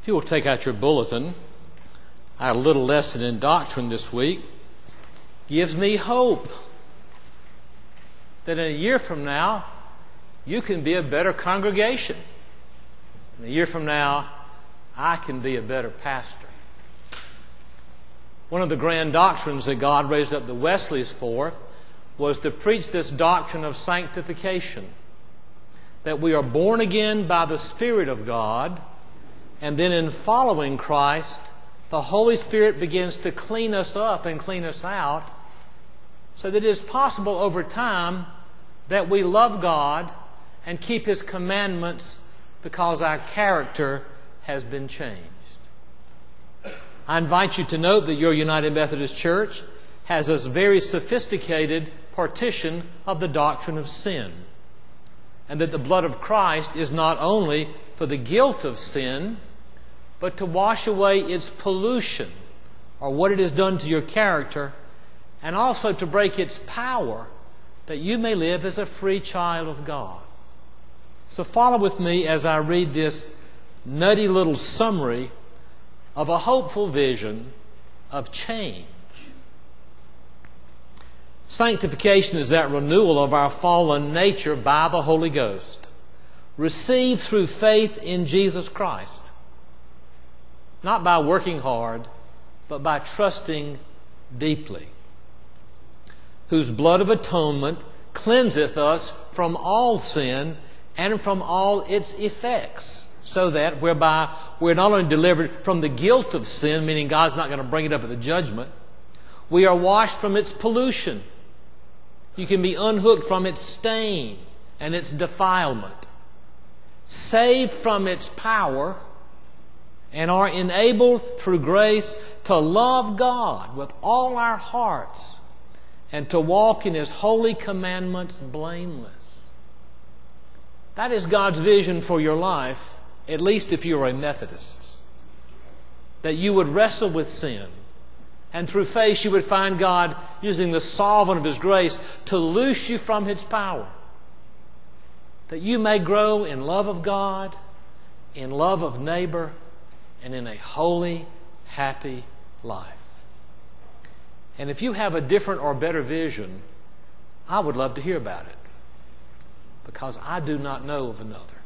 If you will take out your bulletin, our little lesson in doctrine this week gives me hope that in a year from now, you can be a better congregation. In a year from now, I can be a better pastor. One of the grand doctrines that God raised up the Wesleys for was to preach this doctrine of sanctification, that we are born again by the Spirit of God, and then in following Christ, the Holy Spirit begins to clean us up and clean us out, so that it is possible over time that we love God and keep His commandments because our character has been changed. I invite you to note that your United Methodist Church has a very sophisticated partition of the doctrine of sin, and that the blood of Christ is not only for the guilt of sin, but to wash away its pollution, or what it has done to your character, and also to break its power, that you may live as a free child of God. So follow with me as I read this nutty little summary of a hopeful vision of change. Sanctification is that renewal of our fallen nature by the Holy Ghost, received through faith in Jesus Christ, not by working hard, but by trusting deeply, whose blood of atonement cleanseth us from all sin and from all its effects, so that whereby we're not only delivered from the guilt of sin, meaning God's not going to bring it up at the judgment, we are washed from its pollution. You can be unhooked from its stain and its defilement, saved from its power, and are enabled through grace to love God with all our hearts and to walk in His holy commandments blameless. That is God's vision for your life, at least if you're a Methodist. That you would wrestle with sin, and through faith you would find God using the solvent of His grace to loose you from its power. That you may grow in love of God, in love of neighbor, and in a holy, happy life. And if you have a different or better vision, I would love to hear about it, because I do not know of another.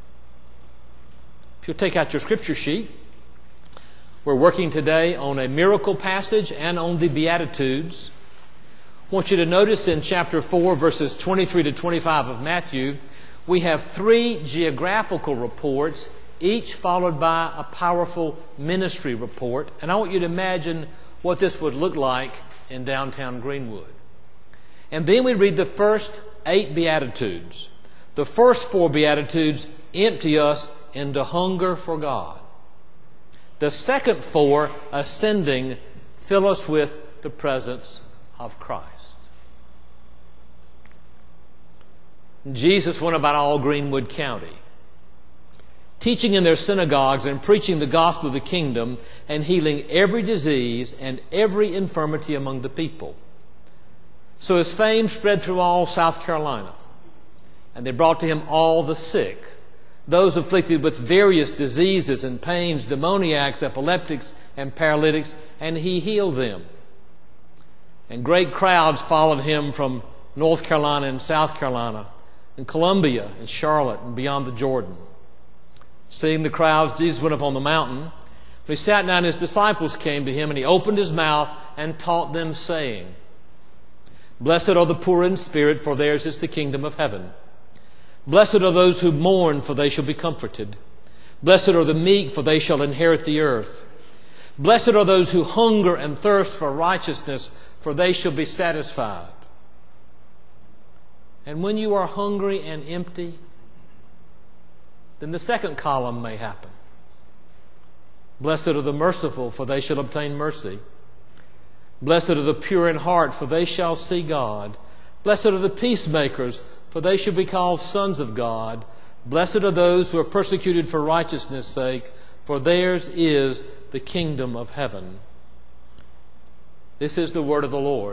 If you'll take out your scripture sheet, we're working today on a miracle passage and on the Beatitudes. I want you to notice in chapter 4, verses 23 to 25 of Matthew, we have 3 geographical reports, each followed by a powerful ministry report. And I want you to imagine what this would look like in downtown Greenwood. And then we read the first 8 Beatitudes. The first 4 Beatitudes empty us into hunger for God. The second 4, ascending, fill us with the presence of Christ. Jesus went about all Greenwood County, teaching in their synagogues and preaching the gospel of the kingdom and healing every disease and every infirmity among the people. So His fame spread through all South Carolina, and they brought to Him all the sick, those afflicted with various diseases and pains, demoniacs, epileptics, and paralytics, and He healed them. And great crowds followed Him from North Carolina and South Carolina, and Columbia and Charlotte and beyond the Jordan. Seeing the crowds, Jesus went up on the mountain. When He sat down, His disciples came to Him, and He opened His mouth and taught them, saying, Blessed are the poor in spirit, for theirs is the kingdom of heaven. Blessed are those who mourn, for they shall be comforted. Blessed are the meek, for they shall inherit the earth. Blessed are those who hunger and thirst for righteousness, for they shall be satisfied. And when you are hungry and empty, then the second column may happen. Blessed are the merciful, for they shall obtain mercy. Blessed are the pure in heart, for they shall see God. Blessed are the peacemakers, for they shall be called sons of God. Blessed are those who are persecuted for righteousness' sake, for theirs is the kingdom of heaven. This is the word of the Lord.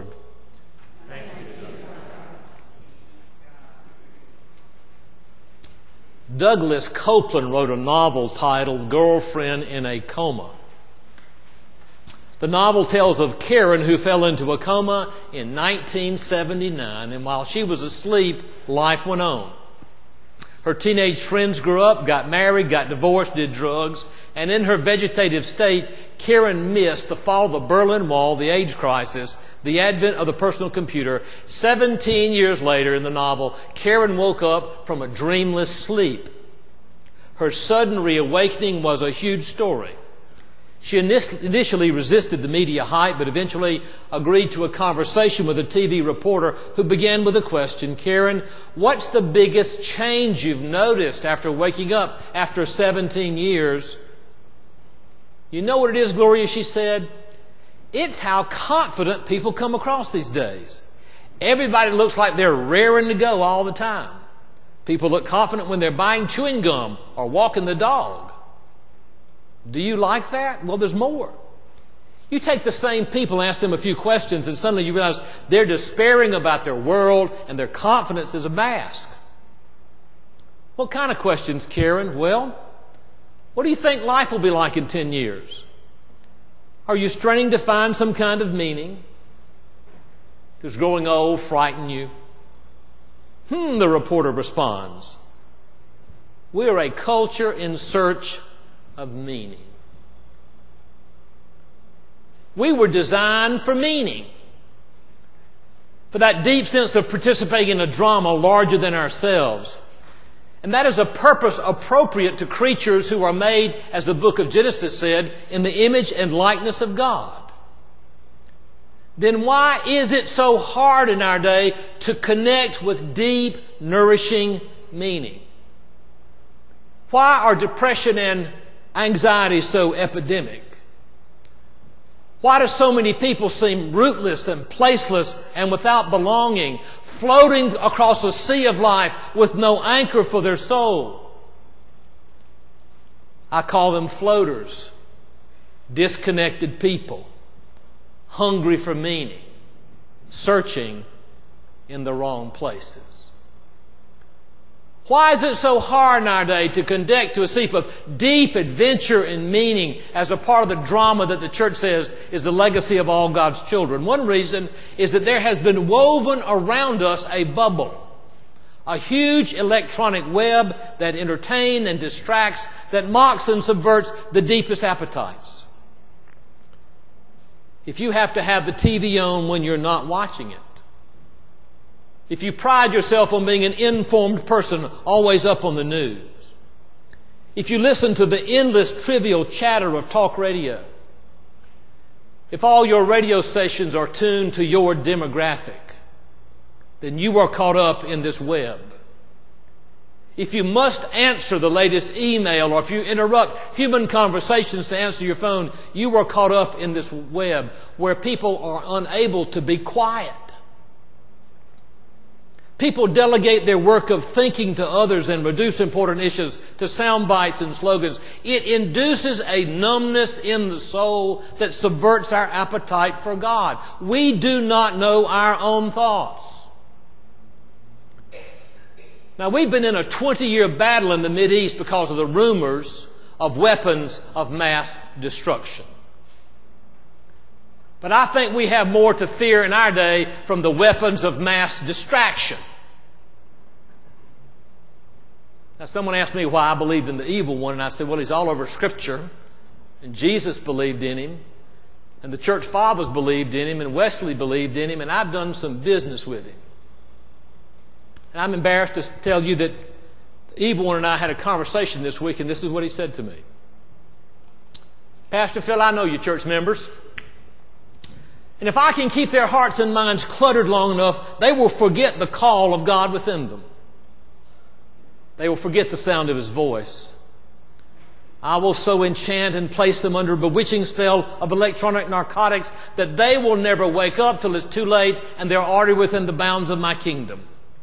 Thanks be to God. Douglas Copeland wrote a novel titled Girlfriend in a Coma. The novel tells of Karen, who fell into a coma in 1979, and while she was asleep, life went on. Her teenage friends grew up, got married, got divorced, did drugs, and in her vegetative state, Karen missed the fall of the Berlin Wall, the AIDS crisis, the advent of the personal computer. 17 years later in the novel, Karen woke up from a dreamless sleep. Her sudden reawakening was a huge story. She initially resisted the media hype, but eventually agreed to a conversation with a TV reporter who began with a question. Karen, what's the biggest change you've noticed after waking up after 17 years? You know what it is, Gloria, she said? It's how confident people come across these days. Everybody looks like they're raring to go all the time. People look confident when they're buying chewing gum or walking the dog. Do you like that? Well, there's more. You take the same people and ask them a few questions, and suddenly you realize they're despairing about their world and their confidence is a mask. What kind of questions, Karen? Well, what do you think life will be like in 10 years? Are you straining to find some kind of meaning? Does growing old frighten you? The reporter responds. We're a culture in search of meaning. We were designed for meaning, for that deep sense of participating in a drama larger than ourselves. And that is a purpose appropriate to creatures who are made, as the book of Genesis said, in the image and likeness of God. Then why is it so hard in our day to connect with deep, nourishing meaning? Why are depression and anxiety so epidemic? Why do so many people seem rootless and placeless and without belonging, floating across a sea of life with no anchor for their soul? I call them floaters, disconnected people, hungry for meaning, searching in the wrong places. Why is it so hard in our day to connect to a seep of deep adventure and meaning as a part of the drama that the church says is the legacy of all God's children? One reason is that there has been woven around us a bubble, a huge electronic web that entertains and distracts, that mocks and subverts the deepest appetites. If you have to have the TV on when you're not watching it, if you pride yourself on being an informed person, always up on the news, if you listen to the endless trivial chatter of talk radio, if all your radio stations are tuned to your demographic, then you are caught up in this web. If you must answer the latest email, or if you interrupt human conversations to answer your phone, you are caught up in this web where people are unable to be quiet. People delegate their work of thinking to others and reduce important issues to sound bites and slogans. It induces a numbness in the soul that subverts our appetite for God. We do not know our own thoughts. Now, we've been in a 20-year battle in the Mideast because of the rumors of weapons of mass destruction. But I think we have more to fear in our day from the weapons of mass distraction. Now, someone asked me why I believed in the evil one, and I said, well, he's all over Scripture, and Jesus believed in him, and the church fathers believed in him, and Wesley believed in him, and I've done some business with him. And I'm embarrassed to tell you that the evil one and I had a conversation this week, and this is what he said to me. Pastor Phil, I know you church members. And if I can keep their hearts and minds cluttered long enough, they will forget the call of God within them. They will forget the sound of His voice. I will so enchant and place them under a bewitching spell of electronic narcotics that they will never wake up till it's too late and they're already within the bounds of my kingdom.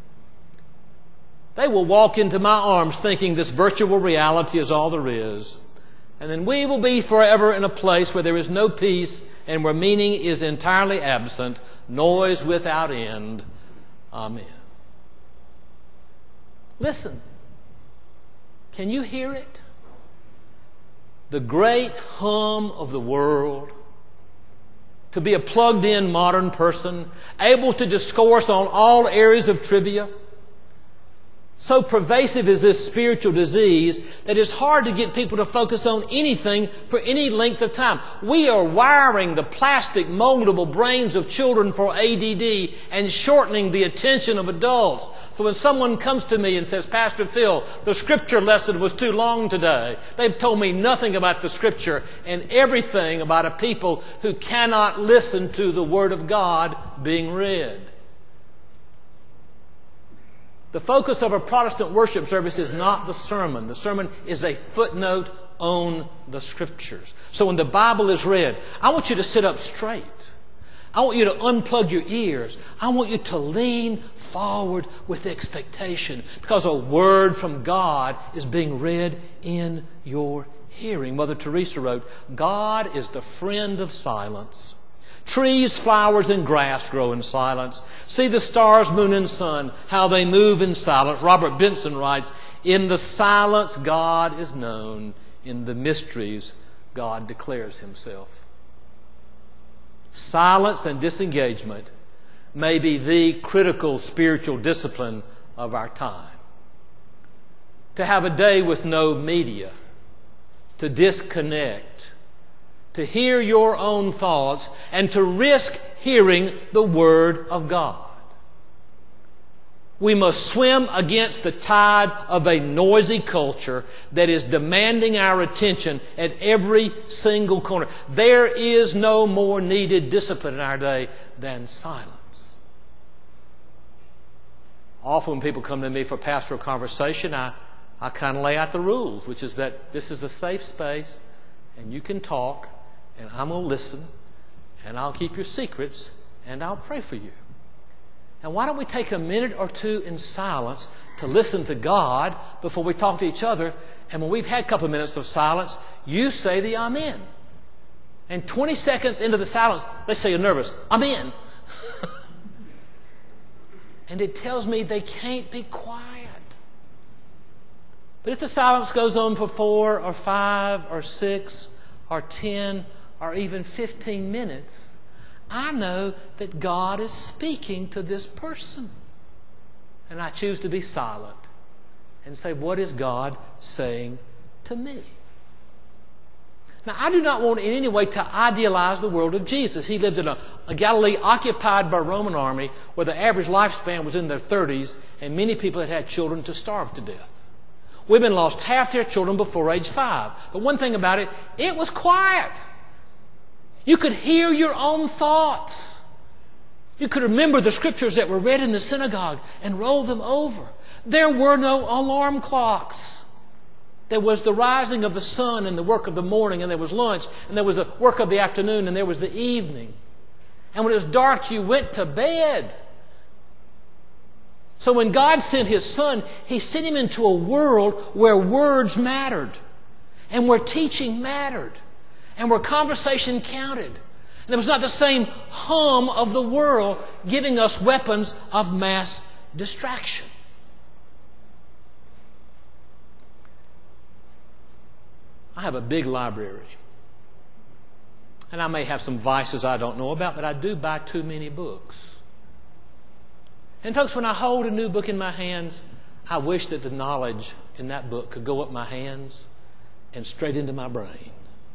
They will walk into my arms thinking this virtual reality is all there is. And then we will be forever in a place where there is no peace and where meaning is entirely absent, noise without end. Amen. Listen. Can you hear it? The great hum of the world. To be a plugged-in modern person, able to discourse on all areas of trivia. So pervasive is this spiritual disease that it's hard to get people to focus on anything for any length of time. We are wiring the plastic, moldable brains of children for ADD and shortening the attention of adults. So when someone comes to me and says, Pastor Phil, the Scripture lesson was too long today, they've told me nothing about the Scripture and everything about a people who cannot listen to the Word of God being read. The focus of a Protestant worship service is not the sermon. The sermon is a footnote on the Scriptures. So when the Bible is read, I want you to sit up straight. I want you to unplug your ears. I want you to lean forward with expectation because a word from God is being read in your hearing. Mother Teresa wrote, God is the friend of silence. Trees, flowers, and grass grow in silence. See the stars, moon, and sun, how they move in silence. Robert Benson writes, in the silence God is known. In the mysteries God declares Himself. Silence and disengagement may be the critical spiritual discipline of our time. To have a day with no media, to disconnect, to hear your own thoughts, and to risk hearing the Word of God. We must swim against the tide of a noisy culture that is demanding our attention at every single corner. There is no more needed discipline in our day than silence. Often when people come to me for pastoral conversation, I kind of lay out the rules, which is that this is a safe space and you can talk, and I'm going to listen, and I'll keep your secrets, and I'll pray for you. And why don't we take a minute or two in silence to listen to God before we talk to each other? And when we've had a couple of minutes of silence, you say the Amen. And 20 seconds into the silence, let's say you're nervous, Amen. And it tells me they can't be quiet. But if the silence goes on for 4 or 5 or 6 or 10 or even 15 minutes, I know that God is speaking to this person. And I choose to be silent and say, what is God saying to me? Now, I do not want in any way to idealize the world of Jesus. He lived in a Galilee occupied by a Roman army where the average lifespan was in their 30s and many people had had children to starve to death. Women lost half their children before age 5. But one thing about it, it was quiet. You could hear your own thoughts. You could remember the Scriptures that were read in the synagogue and roll them over. There were no alarm clocks. There was the rising of the sun and the work of the morning, and there was lunch, and there was the work of the afternoon, and there was the evening. And when it was dark, you went to bed. So when God sent His Son, He sent Him into a world where words mattered, and where teaching mattered, and where conversation counted. And there was not the same hum of the world giving us weapons of mass distraction. I have a big library. And I may have some vices I don't know about, but I do buy too many books. And folks, when I hold a new book in my hands, I wish that the knowledge in that book could go up my hands and straight into my brain.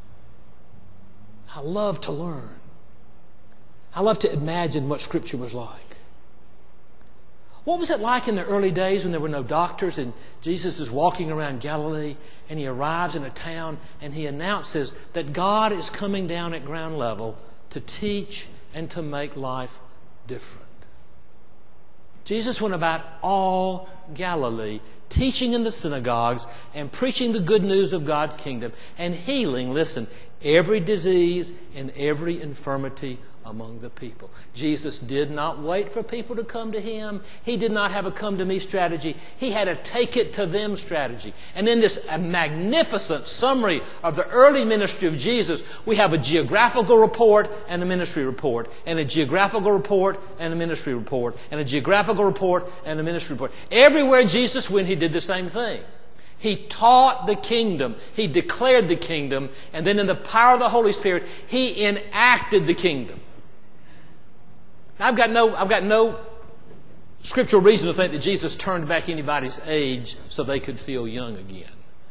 I love to learn. I love to imagine what Scripture was like. What was it like in the early days when there were no doctors and Jesus is walking around Galilee and He arrives in a town and He announces that God is coming down at ground level to teach and to make life different? Jesus went about all Galilee, teaching in the synagogues and preaching the good news of God's kingdom and healing, listen, every disease and every infirmity among the people. Jesus did not wait for people to come to Him. He did not have a come-to-me strategy. He had a take-it-to-them strategy. And in this magnificent summary of the early ministry of Jesus, we have a geographical report and a ministry report, and a geographical report and a ministry report, and a geographical report and a ministry report. Everywhere Jesus went, He did the same thing. He taught the kingdom. He declared the kingdom. And then in the power of the Holy Spirit, He enacted the kingdom. Now, I've got no scriptural reason to think that Jesus turned back anybody's age so they could feel young again.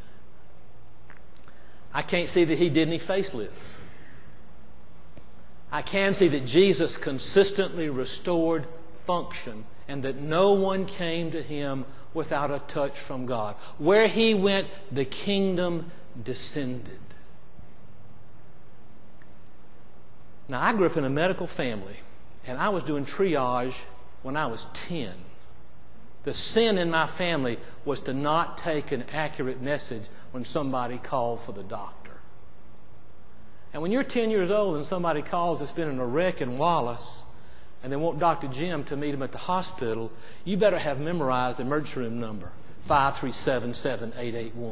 I can't see that He did any facelifts. I can see that Jesus consistently restored function and that no one came to Him without a touch from God. Where He went, the kingdom descended. Now, I grew up in a medical family, and I was doing triage when I was 10. The sin in my family was to not take an accurate message when somebody called for the doctor. And when you're 10 years old and somebody calls that's been in a wreck in Wallace and they want Dr. Jim to meet him at the hospital, you better have memorized the emergency room number, 5377881.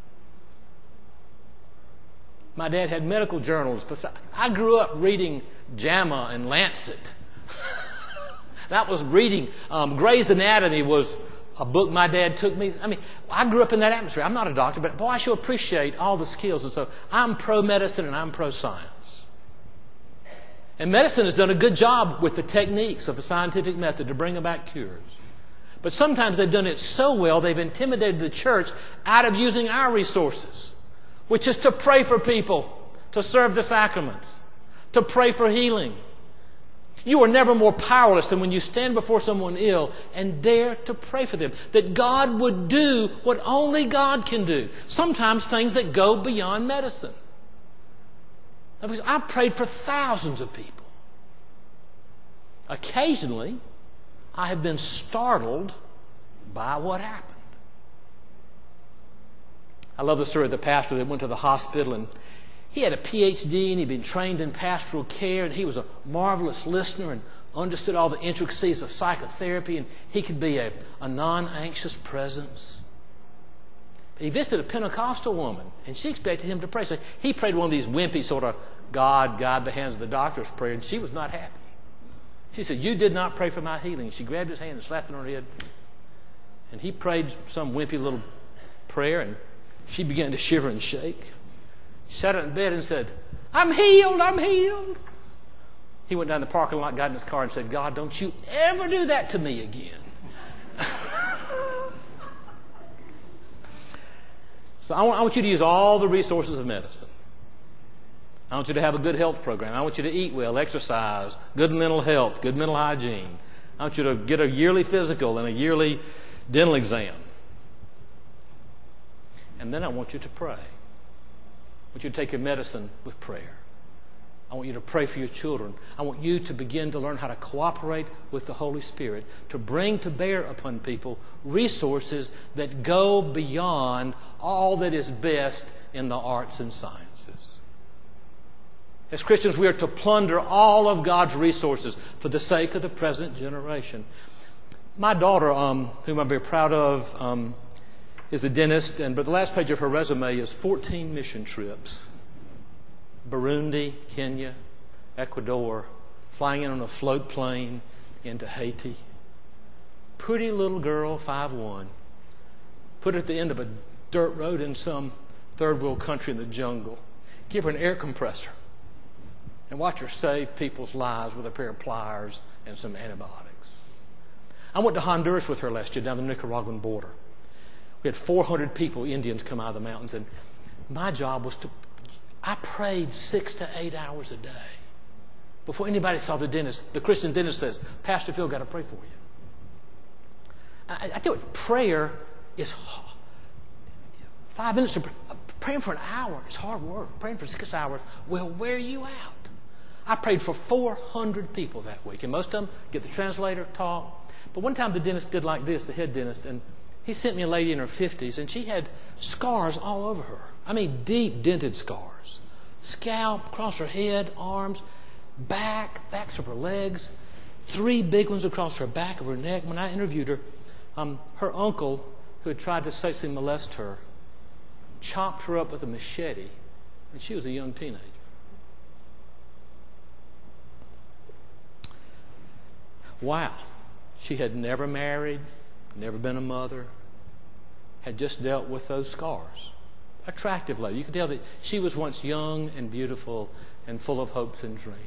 My dad had medical journals. I grew up reading JAMA and Lancet. That was reading. Grey's Anatomy was a book my dad took me. I mean, I grew up in that atmosphere. I'm not a doctor, but boy, I sure appreciate all the skills. And so I'm pro-medicine and I'm pro-science. And medicine has done a good job with the techniques of the scientific method to bring about cures. But sometimes they've done it so well, they've intimidated the church out of using our resources, which is to pray for people, to serve the sacraments, to pray for healing. You are never more powerless than when you stand before someone ill and dare to pray for them. That God would do what only God can do. Sometimes things that go beyond medicine. Because I've prayed for thousands of people. Occasionally, I have been startled by what happened. I love the story of the pastor that went to the hospital, and he had a PhD and he'd been trained in pastoral care, and he was a marvelous listener and understood all the intricacies of psychotherapy, and he could be a non-anxious presence. He visited a Pentecostal woman, and she expected him to pray. So he prayed one of these wimpy sort of God, guide the hands of the doctor's prayer, and she was not happy. She said, "You did not pray for my healing." She grabbed his hand and slapped it on her head. And he prayed some wimpy little prayer, and she began to shiver and shake. She sat up in bed and said, "I'm healed, I'm healed." He went down the parking lot, got in his car and said, "God, don't you ever do that to me again." So I want you to use all the resources of medicine. I want you to have a good health program. I want you to eat well, exercise, good mental health, good mental hygiene. I want you to get a yearly physical and a yearly dental exam. And then I want you to pray. I want you to take your medicine with prayer. I want you to pray for your children. I want you to begin to learn how to cooperate with the Holy Spirit to bring to bear upon people resources that go beyond all that is best in the arts and sciences. As Christians, we are to plunder all of God's resources for the sake of the present generation. My daughter, whom I'm very proud of, is a dentist, but the last page of her resume is 14 mission trips. Burundi, Kenya, Ecuador, flying in on a float plane into Haiti. Pretty little girl, 5'1", put her at the end of a dirt road in some third world country in the jungle. Give her an air compressor and watch her save people's lives with a pair of pliers and some antibiotics. I went to Honduras with her last year down the Nicaraguan border. We had 400 people, Indians, come out of the mountains, and my job was I prayed 6 to 8 hours a day. Before anybody saw the dentist, the Christian dentist says, "Pastor Phil, got to pray for you." I tell you, prayer is 5 minutes. Praying for an hour is hard work. Praying for 6 hours will wear you out. I prayed for 400 people that week, and most of them get the translator, talk. But one time the dentist did like this, the head dentist, and he sent me a lady in her 50s, and she had scars all over her. I mean, deep dented scars. Scalp, across her head, arms, backs of her legs, 3 big ones across her back of her neck. When I interviewed her, her uncle, who had tried to sexually molest her, chopped her up with a machete when she was a young teenager. Wow. She had never married, never been a mother. had just dealt with those scars. Attractive lady. You could tell that she was once young and beautiful and full of hopes and dreams.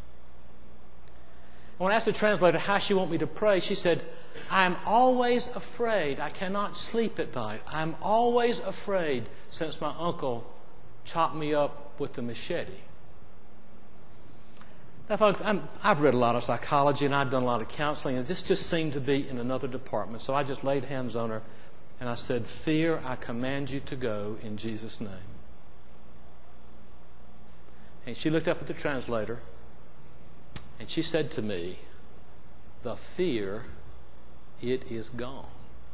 When I asked the translator how she wanted me to pray, she said, "I'm always afraid. I cannot sleep at night. I'm always afraid since my uncle chopped me up with the machete." Now, folks, I've read a lot of psychology and I've done a lot of counseling, and this just seemed to be in another department. So I just laid hands on her and I said, "Fear, I command you to go in Jesus' name." And she looked up at the translator and she said to me, "The fear, it is gone."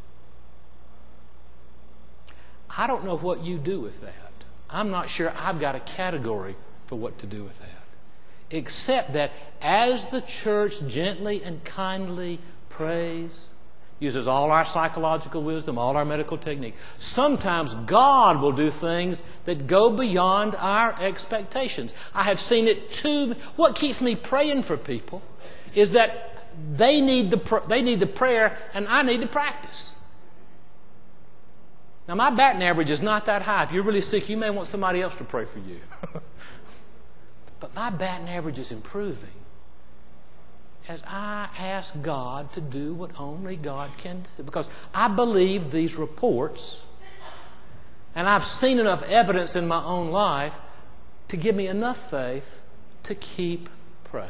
I don't know what you do with that. I'm not sure I've got a category for what to do with that. Except that as the church gently and kindly prays, uses all our psychological wisdom, all our medical technique, sometimes God will do things that go beyond our expectations. I have seen it too. What keeps me praying for people is that they need the prayer and I need the practice. Now, my batting average is not that high. If you're really sick, you may want somebody else to pray for you. But my batting average is improving as I ask God to do what only God can do. Because I believe these reports, and I've seen enough evidence in my own life to give me enough faith to keep praying.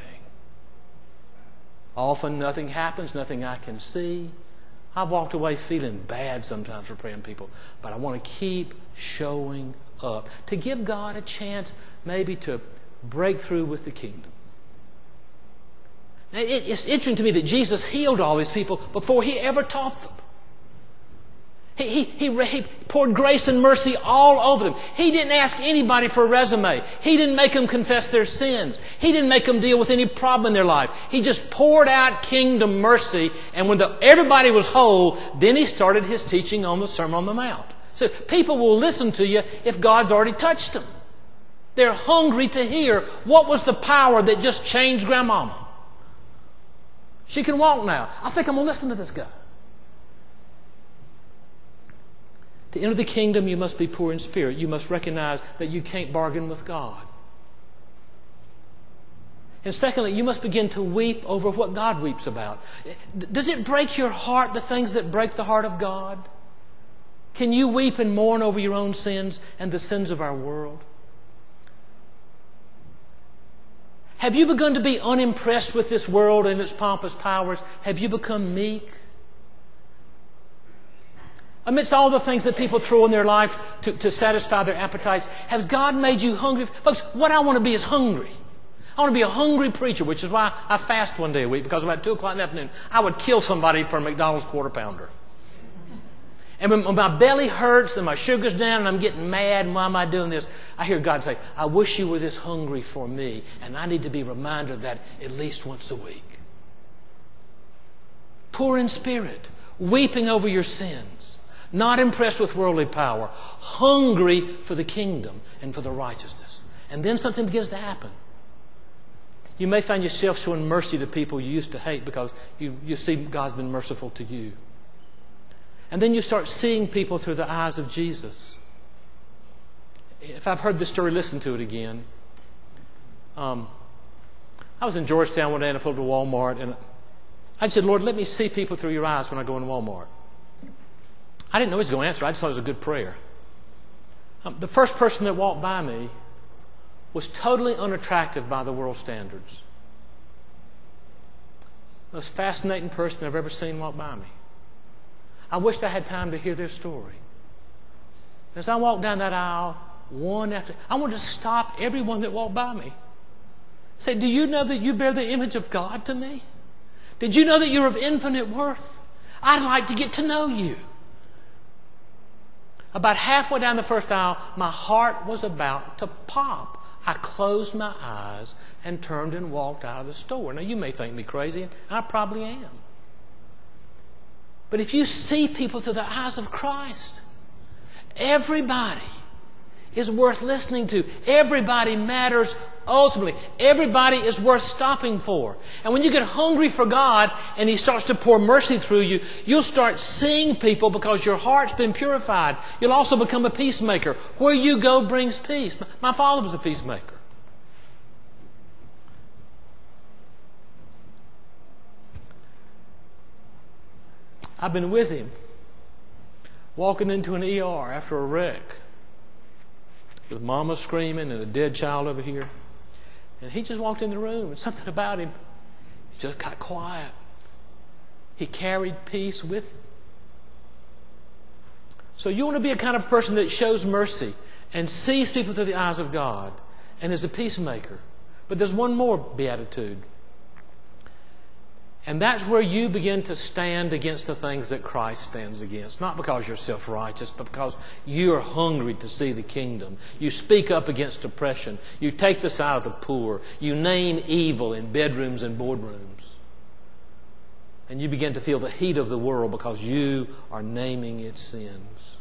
Often nothing happens, nothing I can see. I've walked away feeling bad sometimes for praying people, but I want to keep showing up to give God a chance maybe to break through with the kingdom. Now, it's interesting to me that Jesus healed all these people before He ever taught them. He poured grace and mercy all over them. He didn't ask anybody for a resume. He didn't make them confess their sins. He didn't make them deal with any problem in their life. He just poured out kingdom mercy, and when everybody was whole, then He started His teaching on the Sermon on the Mount. So people will listen to you if God's already touched them. They're hungry to hear what was the power that just changed Grandmama. She can walk now. I think I'm going to listen to this guy. To enter the kingdom, you must be poor in spirit. You must recognize that you can't bargain with God. And secondly, you must begin to weep over what God weeps about. Does it break your heart, the things that break the heart of God? Can you weep and mourn over your own sins and the sins of our world? Have you begun to be unimpressed with this world and its pompous powers? Have you become meek? Amidst all the things that people throw in their life to satisfy their appetites, has God made you hungry? Folks, what I want to be is hungry. I want to be a hungry preacher, which is why I fast one day a week, because about 2 o'clock in the afternoon, I would kill somebody for a McDonald's Quarter Pounder. And when my belly hurts and my sugar's down and I'm getting mad, and why am I doing this? I hear God say, "I wish you were this hungry for me." And I need to be reminded of that at least once a week. Poor in spirit, weeping over your sins, not impressed with worldly power, hungry for the kingdom and for the righteousness. And then something begins to happen. You may find yourself showing mercy to people you used to hate because you see God's been merciful to you. And then you start seeing people through the eyes of Jesus. If I've heard this story, listen to it again. I was in Georgetown one day and I pulled to Walmart, and I said, "Lord, let me see people through your eyes when I go in Walmart." I didn't know He was going to answer. I just thought it was a good prayer. The first person that walked by me was totally unattractive by the world standards. The most fascinating person I've ever seen walk by me. I wished I had time to hear their story. As I walked down that aisle, one after, I wanted to stop everyone that walked by me. Say, "Do you know that you bear the image of God to me? Did you know that you're of infinite worth? I'd like to get to know you." About halfway down the first aisle, my heart was about to pop. I closed my eyes and turned and walked out of the store. Now, you may think me crazy, and I probably am. But if you see people through the eyes of Christ, everybody is worth listening to. Everybody matters ultimately. Everybody is worth stopping for. And when you get hungry for God and He starts to pour mercy through you, you'll start seeing people because your heart's been purified. You'll also become a peacemaker. Where you go brings peace. My father was a peacemaker. I've been with him walking into an ER after a wreck with mama screaming and a dead child over here. And he just walked in the room and something about him, he just got quiet. He carried peace with him. So you want to be a kind of person that shows mercy and sees people through the eyes of God and is a peacemaker. But there's one more beatitude. And that's where you begin to stand against the things that Christ stands against. Not because you're self-righteous, but because you're hungry to see the kingdom. You speak up against oppression. You take the side of the poor. You name evil in bedrooms and boardrooms. And you begin to feel the heat of the world because you are naming its sins.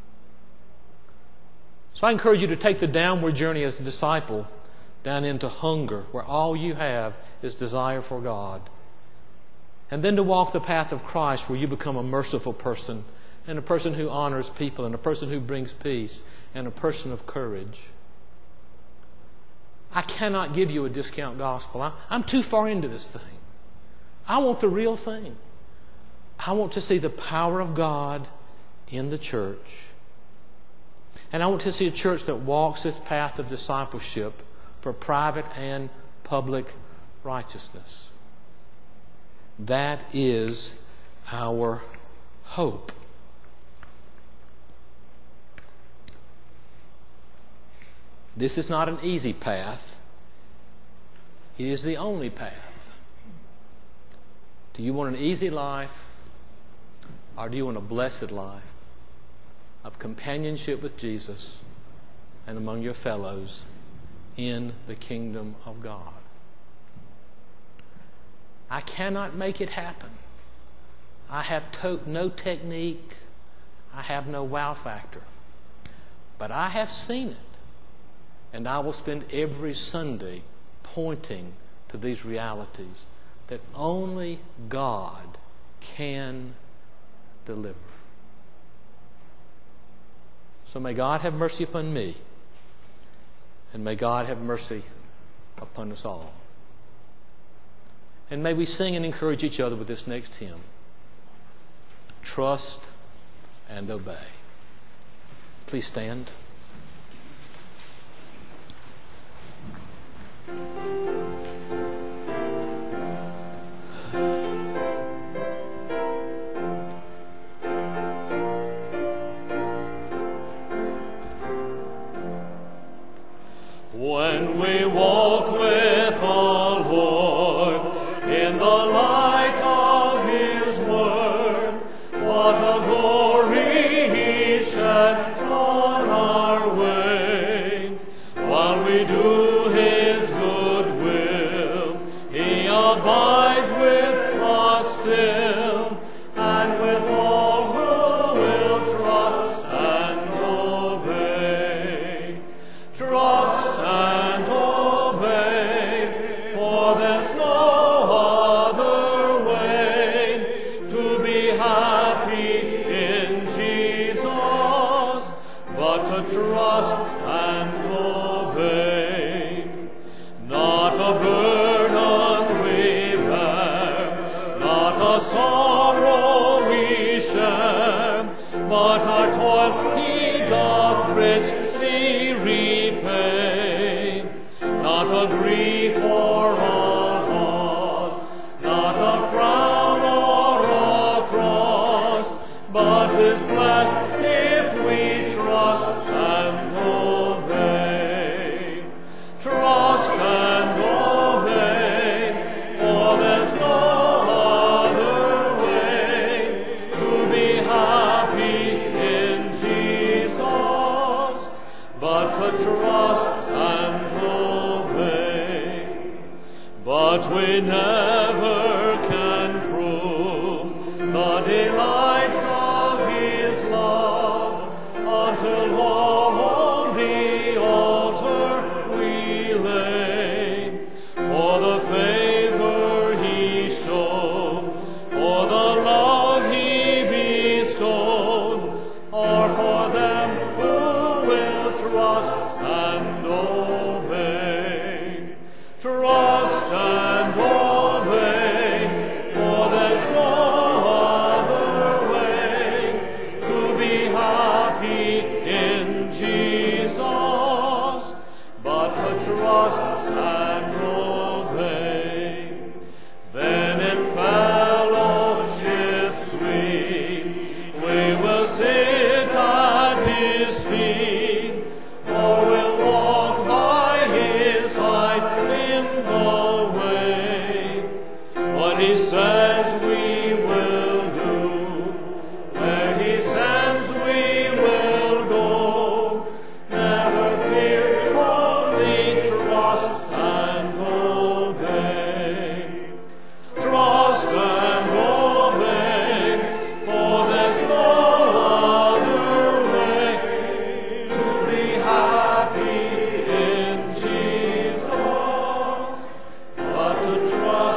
So I encourage you to take the downward journey as a disciple down into hunger, where all you have is desire for God. And then to walk the path of Christ, where you become a merciful person and a person who honors people and a person who brings peace and a person of courage. I cannot give you a discount gospel. I'm too far into this thing. I want the real thing. I want to see the power of God in the church. And I want to see a church that walks this path of discipleship for private and public righteousness. That is our hope. This is not an easy path. It is the only path. Do you want an easy life, or do you want a blessed life of companionship with Jesus and among your fellows in the kingdom of God? I cannot make it happen. I have no technique. I have no wow factor. But I have seen it. And I will spend every Sunday pointing to these realities that only God can deliver. So may God have mercy upon me. And may God have mercy upon us all. And may we sing and encourage each other with this next hymn. Trust and obey. Please stand. When we walk with our Lord in the light of His Word, what a glory He sheds on our way. While we do His good will, He abides with us still, and with all who will trust and obey. Trust and obey, for there's no other way to be happy in Jesus but to trust and obey. Not a burden we bear, not a sorrow we share, but our toil He doth richly repay. Not a grief or a loss, not a frown or a cross, but is blessed if we trust and obey. Trust and obey, for there's no other way to be happy in Jesus but to trust and obey. But we never can prove the delights of His love until all the trust and obey. Then in fellowship sweet we will sit at His feet, or will walk by His side in the way. What He says we will do, where He sends we will go. Never fear, only trust and obey. Trust and obey, for there's no other way to be happy in Jesus, but to trust